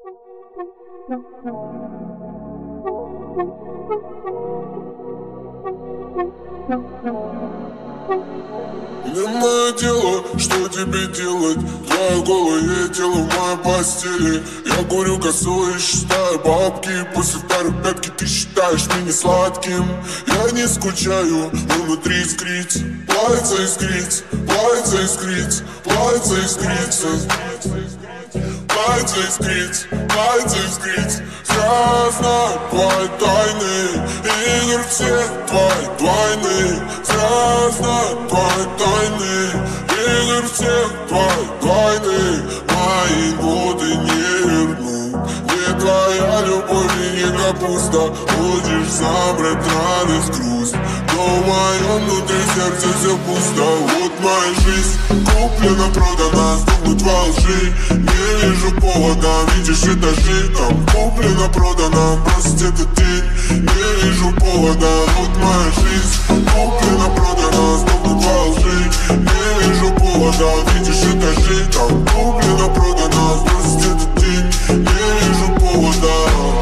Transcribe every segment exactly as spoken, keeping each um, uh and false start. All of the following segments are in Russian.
Не мое дело, что тебе делать. Твое голое тело в моей постели. Я курю косой и считаю бабки. После второй пятки ты считаешь меня сладким. Я не скучаю, но внутри искрит. Плавится искрит, плавится искрит, плавится искрится. Плавится искрит, плавится искрит. Я знаю твои тайны, игр все твои двойны. Я знаю твои тайны, игр все твои двойны. Мои годы не верну. Не твоя любовь и не капуста. Хочешь забрать радость, грусть, но в моем внутри сердце все пусто. Вот моя жизнь куплена, продана, сдохнуть во лжи. Не вижу повода, видишь этажи. Там куплена, продана, бросить этот день. Не вижу повода, вот моя жизнь куплена, продана, сдохнуть во лжи. Не вижу повода, видишь этажи. Там куплена, продана, бросить этот день. Не вижу повода.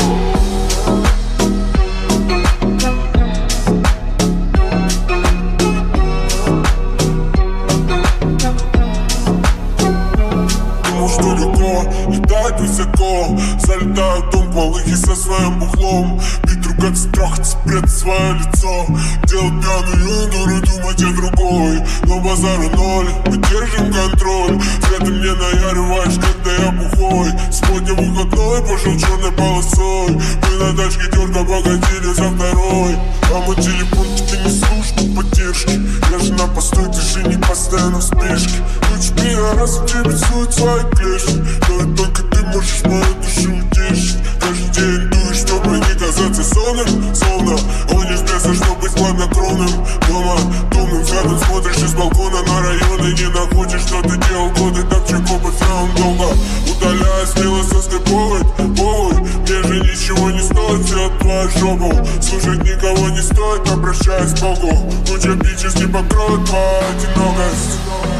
Летать высоко, залетаю в дом полыхи со своим бухлом. Бить, ругаться, трахаться, прятать свое лицо. Делать пьяную дуру, думать о другой. Но базару ноль, мы держим контроль. Зря ты мне наяриваешь, когда я бухой. Сегодня выходной, пошел черной полосой. Мы на тачке дерга погодили за второй. А мой телефон тебе не служит поддержки. Я же на постой, ты же не постоянно в спешке. Ключ меня раз в тебе сует свои клешни. Но и только ты можешь мою душу утешить. Каждый день дуешь, чтобы не казаться сонным. Словно гонишь беса, чтобы быть хладнокровным. Дома томным взглядом смотришь из балкона на район. И не находишь, что ты делал годы так чего по фрам долго. Удаляя смело со скайповой, повой. Мне же ничего не стоит сделать твою жопу. Слушать никого не стоит, обращаясь к Богу. Куча бичес не покроет твою одинокость.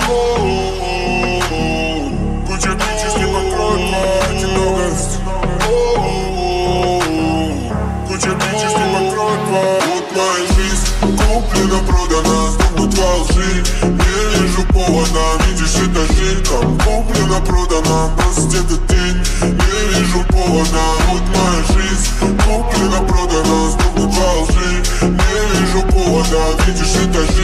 Куча бичес не покроет твою одинокость. Куча бичес не покроет твою. Вот моя жизнь куплена, продана, сдохнуть во лжи. Не вижу повода, видишь этажи. Там куплена, продана, бросить этот день. Не вижу повода, вот моя жизнь куплена, продана, сдохнуть во лжи. Не вижу повода, видишь этажи.